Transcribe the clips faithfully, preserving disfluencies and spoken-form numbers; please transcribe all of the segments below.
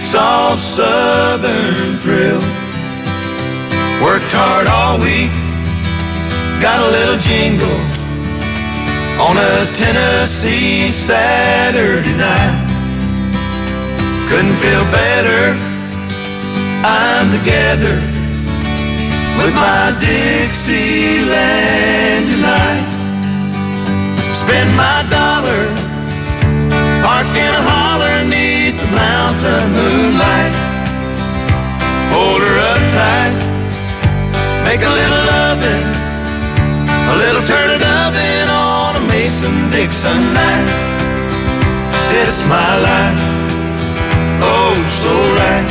soft southern thrill. Worked hard all week, got a little jingle on a Tennessee Saturday night. Couldn't feel better, I'm together with my Dixieland delight. Spend my dollar, park in a holler neath the mountain moonlight. Hold her up tight, make a little loving, a little turn it oven on a Mason-Dixon night. This my life, oh so right,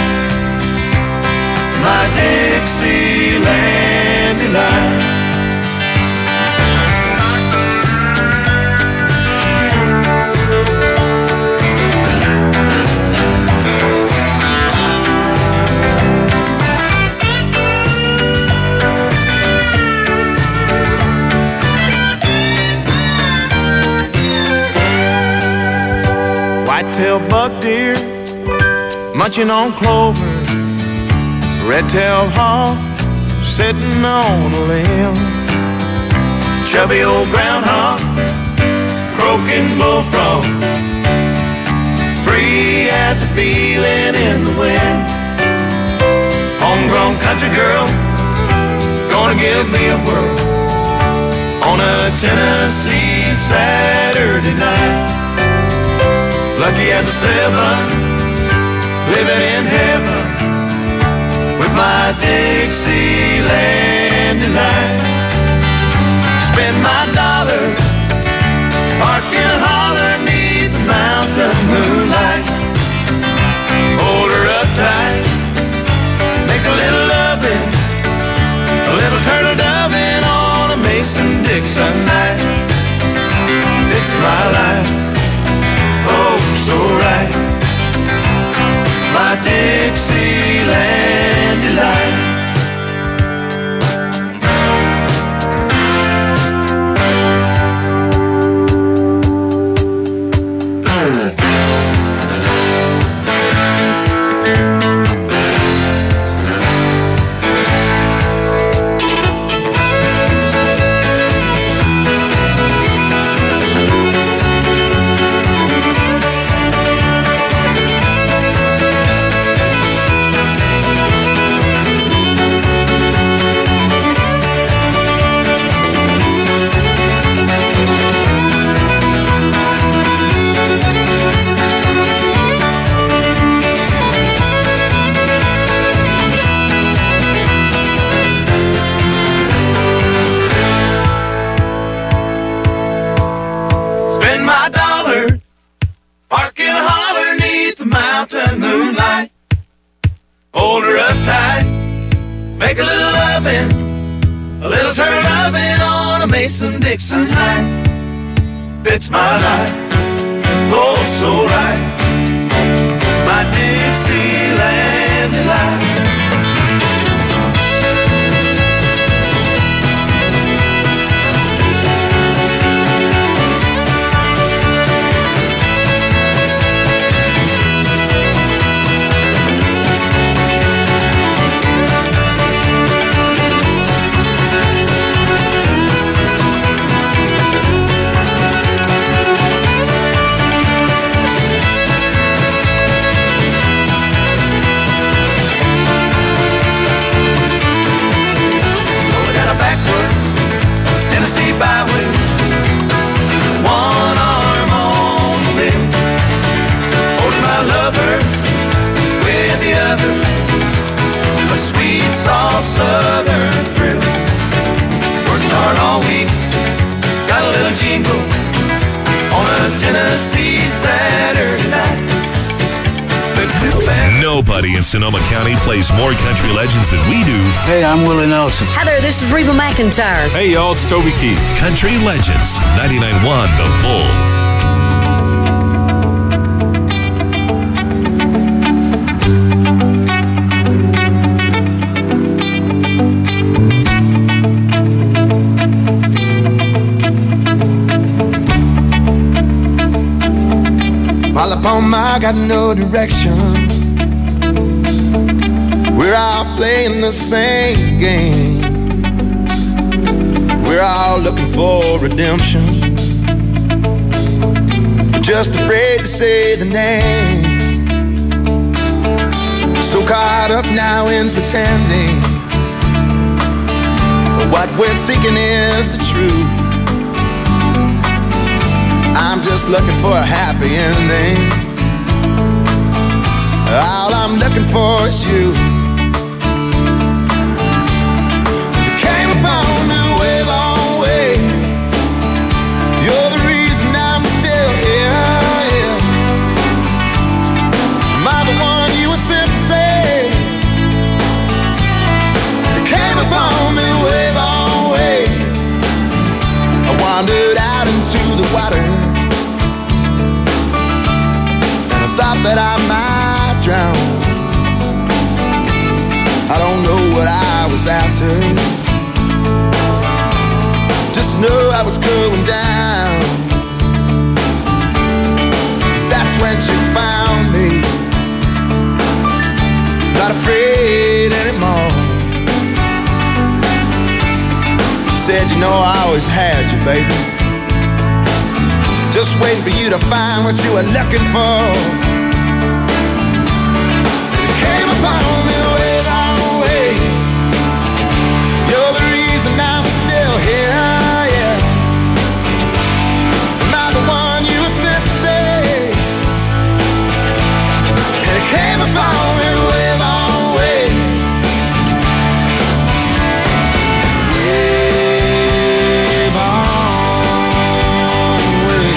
my Dixieland delight. White-tailed buck deer munching on clover, red-tailed hawk sitting on a limb, chubby old groundhog croaking bullfrog, free as a feeling in the wind. Homegrown country girl gonna give me a whirl on a Tennessee Saturday night. Lucky as a seven, living in heaven with my Dixieland delight. Spend my dollar, park in a holler neath the mountain moonlight. Hold her up tight, make a little loving, a little turtle doving on a Mason-Dixon night. It's my life, oh so right, my Dixieland delight. Mason-Dixon night, it's my life, oh so right, my Dixieland delight. Southern thrill. Worked hard all week, got a little jingle on a Tennessee Saturday night. Nobody in Sonoma County plays more country legends than we do. Hey, I'm Willie Nelson. Hi there, this is Reba McEntire. Hey, y'all, it's Toby Keith. Country Legends, ninety-nine point one The Bull. All upon my, got no direction. We're all playing the same game. We're all looking for redemption, but just afraid to say the name. So caught up now in pretending what we're seeking is the truth. I'm just looking for a happy ending. All I'm looking for is you. You came upon me way, long way. You're the reason I'm still here, yeah. Am I the one you were sent to save? You came upon me way, long way. I wandered out into the water, and I thought that I might drown. I don't know what I was after, just know I was going down. That's when she found me, not afraid anymore. She said, you know I always had you, baby, just waiting for you to find what you were looking for. Came upon me way, long way. You're the reason I'm still here, yeah. Am I the one you were sent to save? And it came upon me way, long way. Way, long way.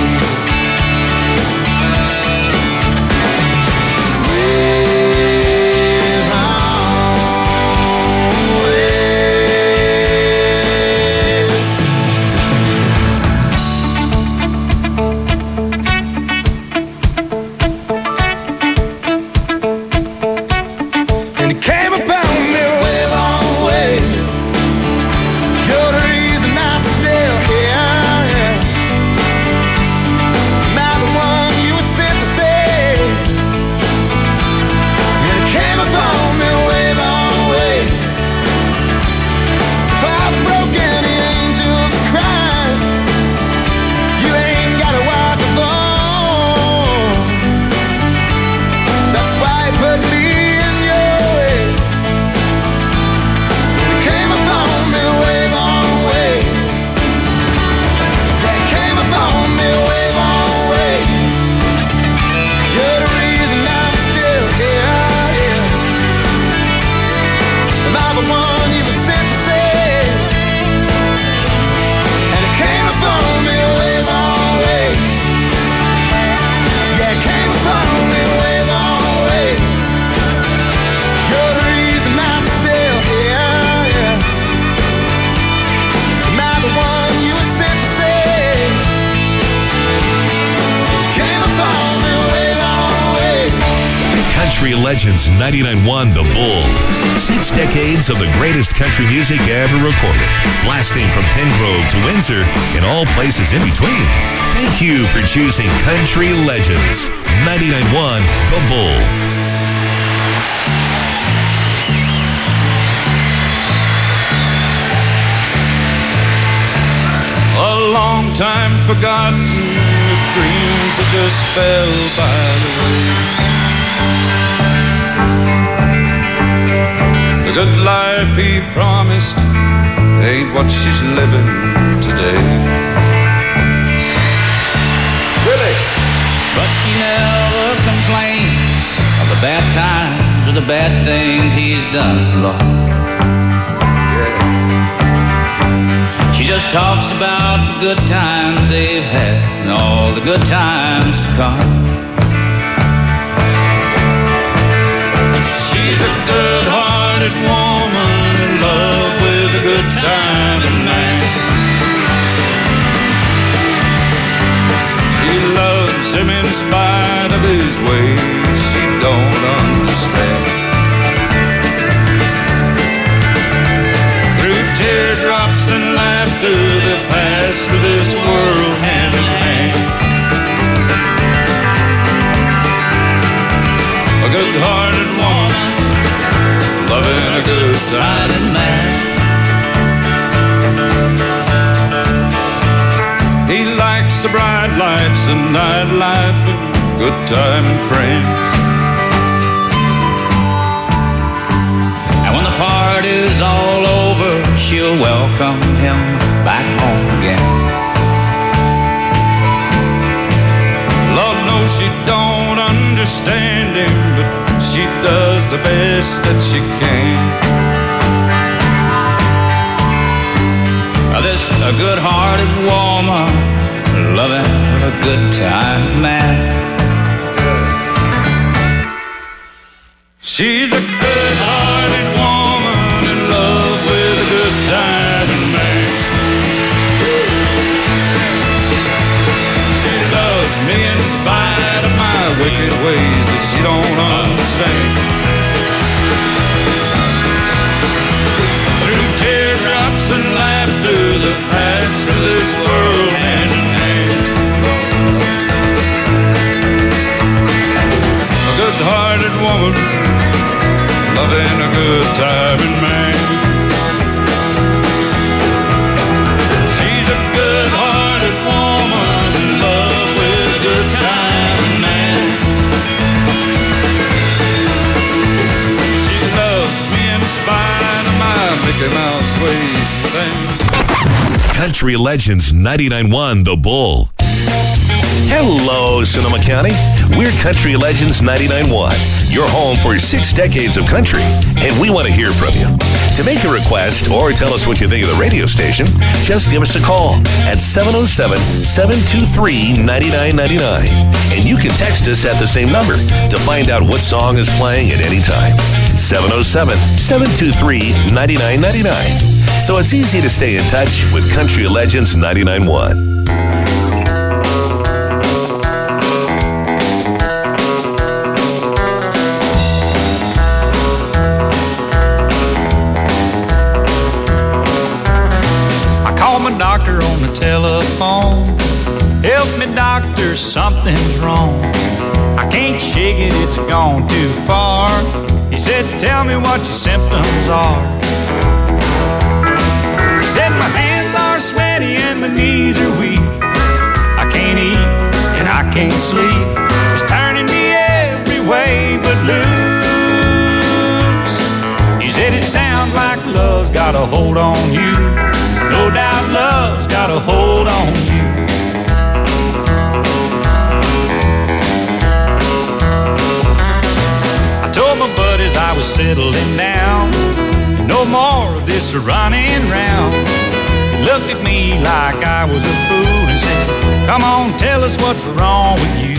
Legends ninety-nine point one The Bull. Six decades of the greatest country music ever recorded, blasting from Pengrove to Windsor and all places in between. Thank you for choosing Country Legends ninety-nine point one The Bull. A long time forgotten, with dreams that just fell by the way. The good life he promised ain't what she's living today. Really? But she never complains of the bad times or the bad things he's done, Lord. Yeah. She just talks about the good times they've had and all the good times to come. She's a good-hearted woman in love with a good-timing man. She loves him in spite of his ways she don't understand. Through teardrops and laughter they pass through this world hand in hand. A good-hearted woman loving a good time man. He likes the bright lights and nightlife and good time and friends. And when the party's all over, she'll welcome him back home again. Lord knows she don't understand him, but she does the best that she can. This a good-hearted woman, loving a good time man. She's a good-hearted woman in love with a good time man. She loves me in spite of my wicked ways that she don't understand. Through teardrops and laughter, the past of this world hand in hand. A good-hearted woman, loving a good time man. She's a good-hearted woman in love with a good time man. She loves me in spite of my Mickey Mouse ways and things. Country Legends ninety-nine point one The Bull. Hello, Sonoma County. We're Country Legends ninety-nine point one, your home for six decades of country, and we want to hear from you. To make a request or tell us what you think of the radio station, just give us a call at seven oh seven, seven two three, nine nine nine nine. And you can text us at the same number to find out what song is playing at any time. seven oh seven, seven two three, nine nine nine nine. So it's easy to stay in touch with Country Legends ninety-nine point one. Doctor on the telephone, help me doctor, something's wrong. I can't shake it, it's gone too far. He said, tell me what your symptoms are. He said, my hands are sweaty and my knees are weak. I can't eat and I can't sleep. It's turning me every way but loose. He said, it sounds like love's got a hold on you. No doubt love's got a hold on you. I told my buddies I was settling down. No more of this running round. He looked at me like I was a fool and said, come on, tell us what's wrong with you.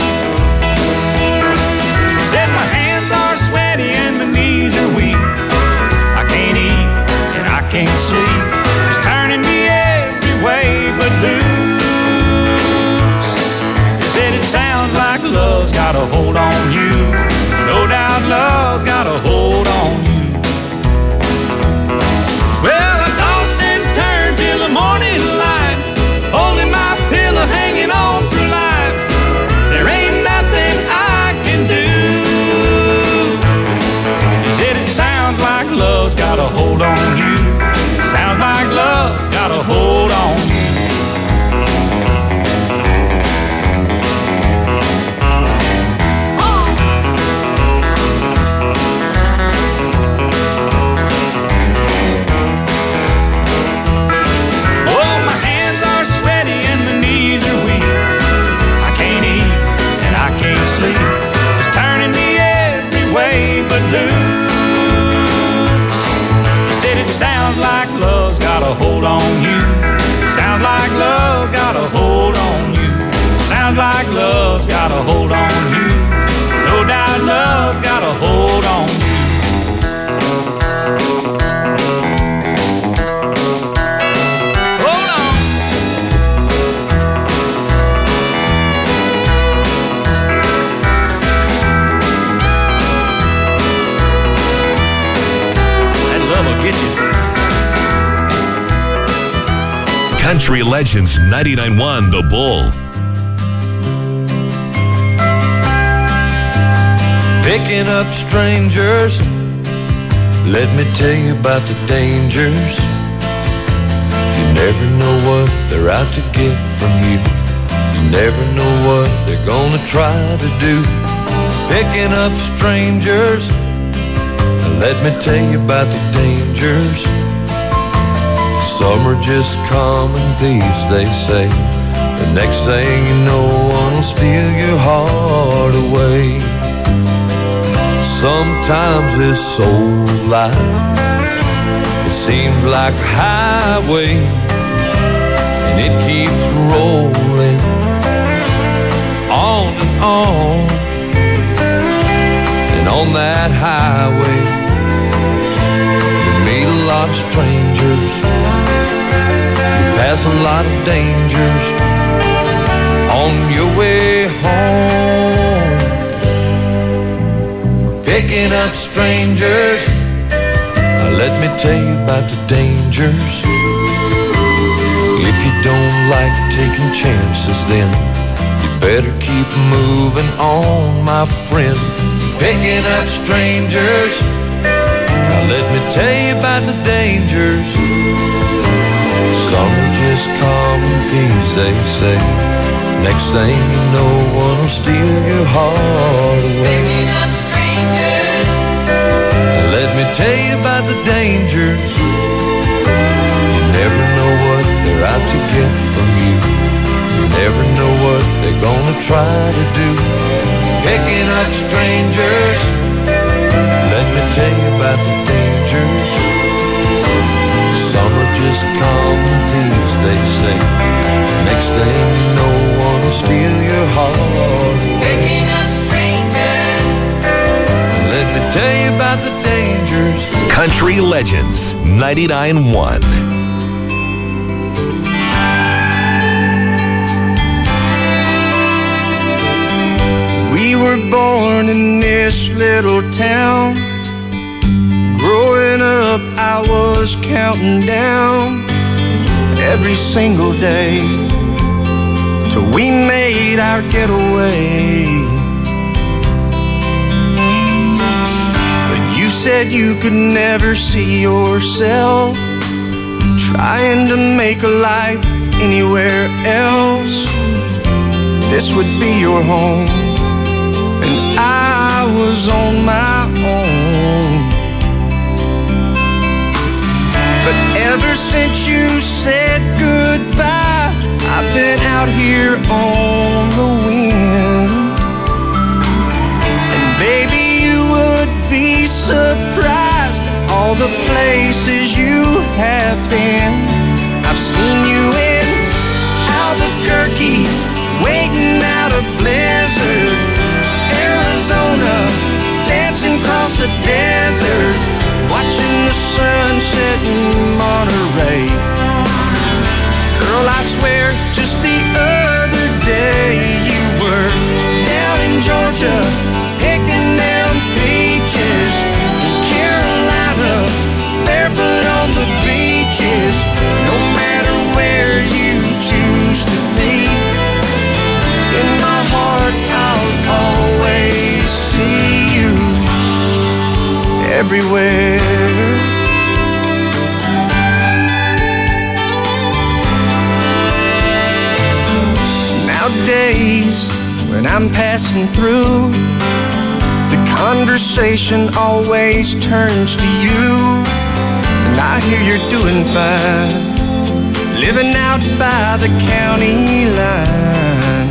He said, my hands are sweaty and my knees are weak. I can't eat and I can't sleep. Way but loose. He said it sounds like love's got a hold on you. No doubt love's got a hold on you. Well, I tossed and turned till the morning light, holding my pillow, hanging on for life. There ain't nothing I can do. He said it sounds like love's got a hold on you. Sounds like love's got a hold on you. Oh, my hands are sweaty and my knees are weak. I can't eat and I can't sleep. It's turning me every way but loose. He said it sounds like love's got a hold on you. Sounds like love's got a hold on you. Sounds like love's got a hold on you. No doubt love's got a hold on you. Hold on. That love will get you. Country Legends ninety-nine point one The Bull. Picking up strangers Let me tell you about the dangers. You never know what they're out to get from you. You never know what they're gonna try to do. Picking up strangers. And let me tell you about the dangers. Some are just common thieves, they say. The next thing you know, one will steal your heart away. Sometimes this soul life, it seems like a highway, and it keeps rolling on and on. And on that highway, you meet a lot of strangers, you pass a lot of dangers on your way home. Picking up strangers. Now let me tell you about the dangers. If you don't like taking chances, then you better keep moving on, my friend. Picking up strangers. Now let me tell you about the dangers. Some are just common thieves, they say. Next thing you know, one will steal your heart away. Picking up strangers. Let me tell you about the dangers. You never know what they're out to get from you. You never know what they're gonna try to do. Picking up strangers. Let me tell you about the dangers. Some are just common thieves, they say. Next thing you know, one will steal your heart. Picking up strangers. Let me tell you about the dangers. Country Legends ninety-nine point one. We were born in this little town. Growing up, I was counting down every single day till we made our getaway. But you said you could never see yourself trying to make a life anywhere else. This would be your home, and I was on my own. But ever since you said goodbye, I've been out here on the wind. And baby, you would be surprised at all the places you have been. I've seen you in Albuquerque, waiting out a blizzard, Arizona, dancing across the desert, watching the sunset in Monterey. Girl, I swear, just the other day you were down in Georgia, picking them peaches. In Carolina, barefoot on the beaches. No matter where you choose to be, in my heart I'll always see you everywhere. Nowadays, when I'm passing through, the conversation always turns to you. And I hear you're doing fine, living out by the county line.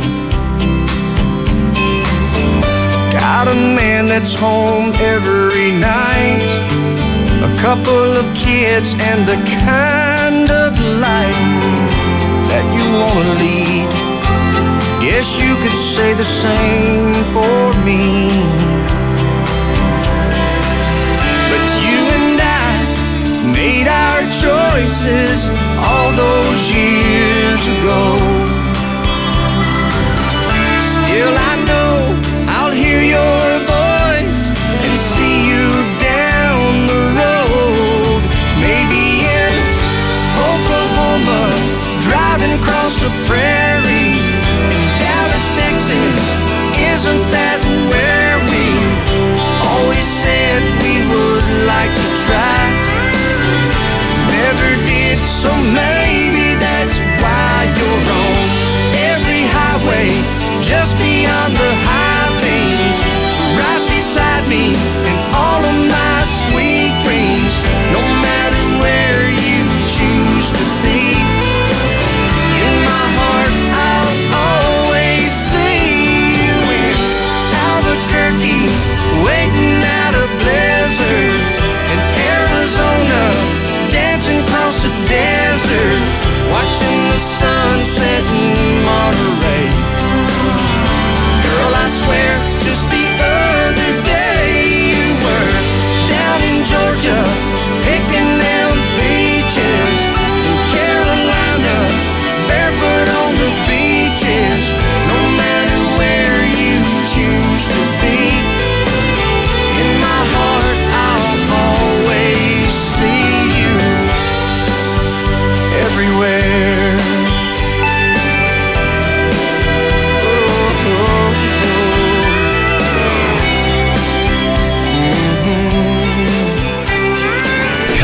Got a man that's home every night, a couple of kids, and the kind of life that you wanna lead. Guess you could say the same for me. But you and I made our choices all those years ago. Still I know I'll hear your voice and see you down the road. Maybe in Oklahoma, driving across the prairie. In Dallas, Texas, isn't that where we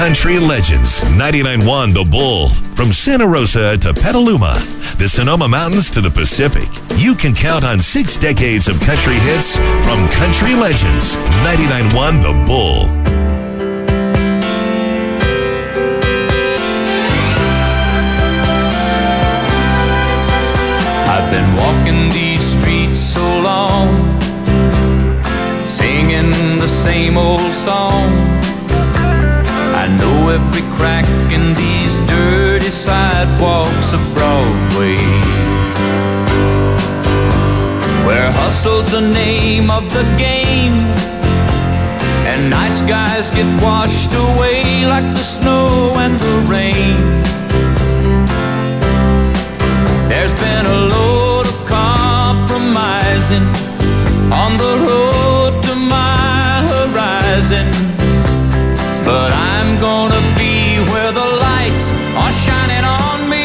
Country Legends, ninety-nine point one The Bull. From Santa Rosa to Petaluma, the Sonoma Mountains to the Pacific, you can count on six decades of country hits from Country Legends, ninety-nine point one The Bull. I've been walking these streets so long, singing the same old song. I know every crack in these dirty sidewalks of Broadway, where hustle's the name of the game, and nice guys get washed away like the snow and the rain. There's been a load of compromising on the road to my horizon, but I'm gonna be where the lights are shining on me,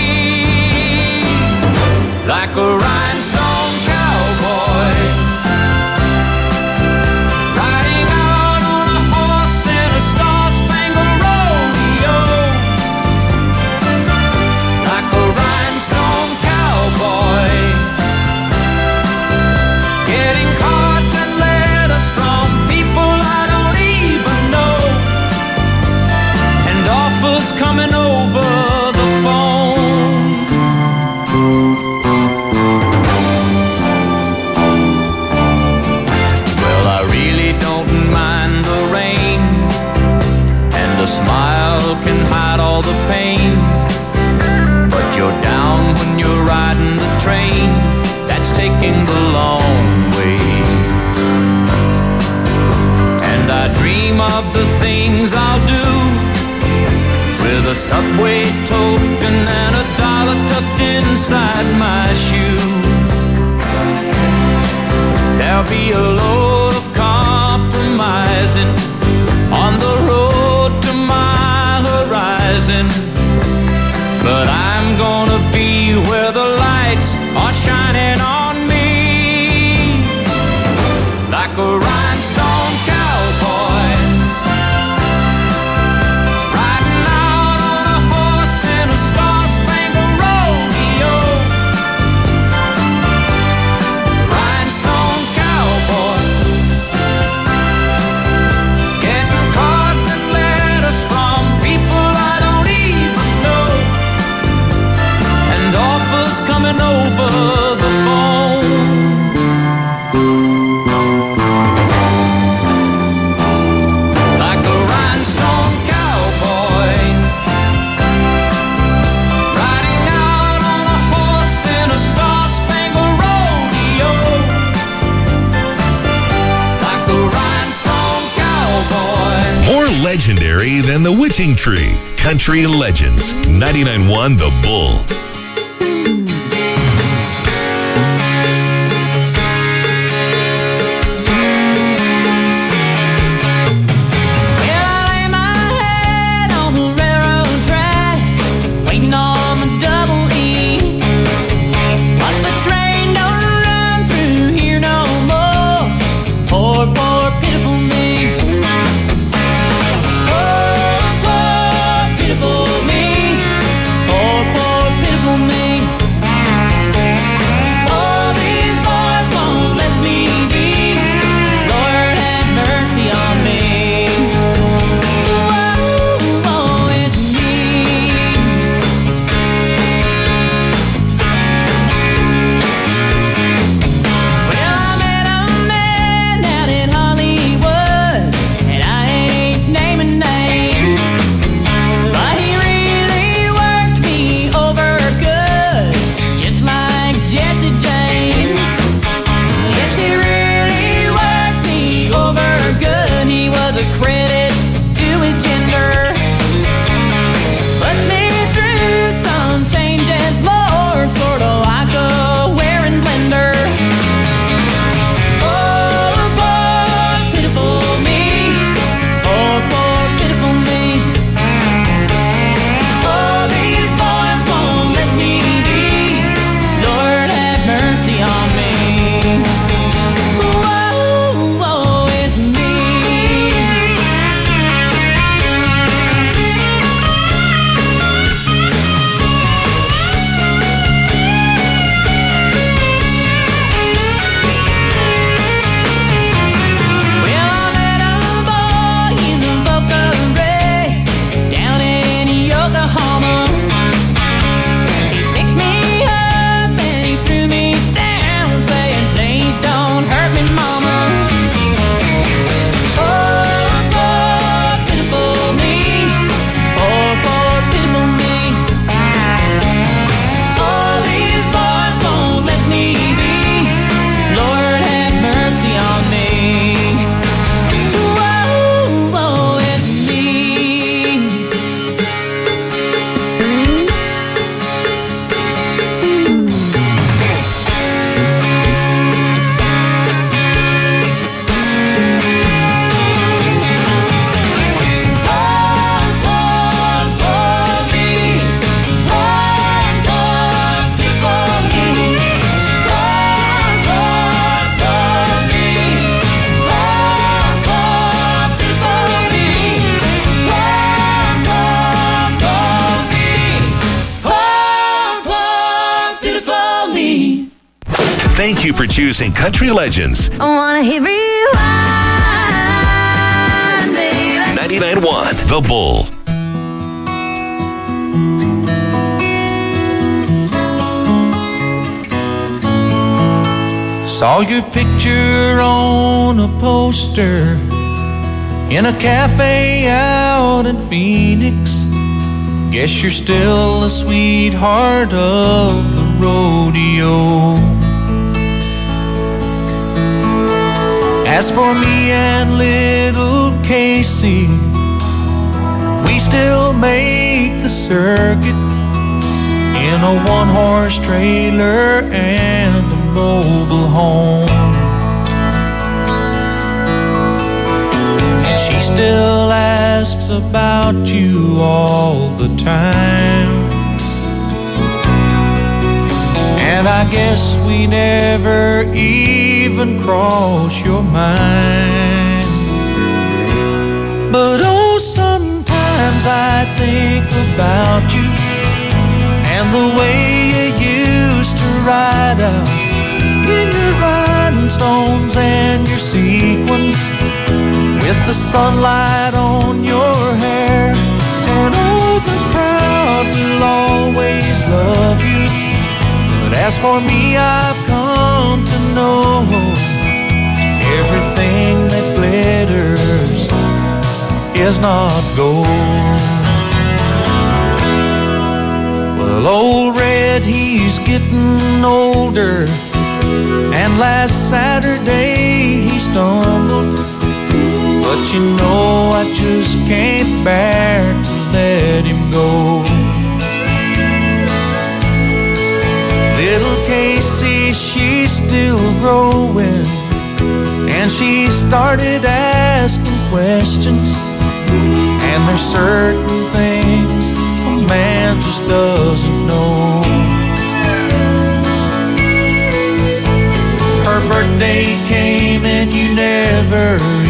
like a rhinestone cowboy, riding out on a horse in a star-spangled rodeo, like a rhinestone cowboy, getting cards and letters from people I don't even know, and offers coming over the phone. Well, I really don't mind the rain, and a smile can hide all the pain, but you're down when you're riding the train that's taking the long way. And I dream of the things I'll do with a subway token and a dollar tucked inside my shoe. There'll be a load of compromising on the road to my horizon, but I'm gonna be where the lights are shining on me, like a rhinestone cowboy, riding out on a horse in a star-spangled rodeo, rhinestone cowboy, getting cards and letters from people I don't even know, and offers coming over the phone. Like a rhinestone cowboy, riding out on a horse in a star-spangled rodeo, like a rhinestone cowboy. More legendary than the Witching Tree. Country Legends, ninety-nine point one The Bull. Well, I lay my head on the railroad track, waiting on the double E. But the train don't run through here no more. Poor, poor, pitiful me. Poor, poor, pitiful me. Poor, poor, pitiful me. Oh, these boys won't let me be. Lord have mercy on me. Woe, woe is me. Well, I met a man down in Hollywood, and I ain't naming names, but he really worked me over good, just like Jesse James. Yes, he really worked me over good. He was a credit to his gender, put me through some changes, Lord, sort of like a wearing blender. Poor, poor, pitiful me. Poor, poor, pitiful me. Oh, these boys won't let me be. Lord have mercy on me. Woe, woe is me. Thank you for choosing Country Legends. I wanna hit rewind, baby. ninety-nine point one The Bull. Saw your picture on a poster in a cafe out in Phoenix. Guess you're still the sweetheart of the rodeo. As for me and little Casey, we still make the circuit in a one-horse trailer and a mobile home. And she still asks about you all the time. And I guess we never even cross your mind. But oh, sometimes I think about you and the way you used to ride out in your rhinestones and your sequins, with the sunlight on your hair. And oh, the crowd will always love you. But as for me, I've come to know everything that glitters is not gold. Well, old Red, he's getting older, and last Saturday he stumbled. But you know I just can't bear to let him go. Little Casey, she's still growing, and she started asking questions. And there's certain things a man just doesn't know. Her birthday came and you never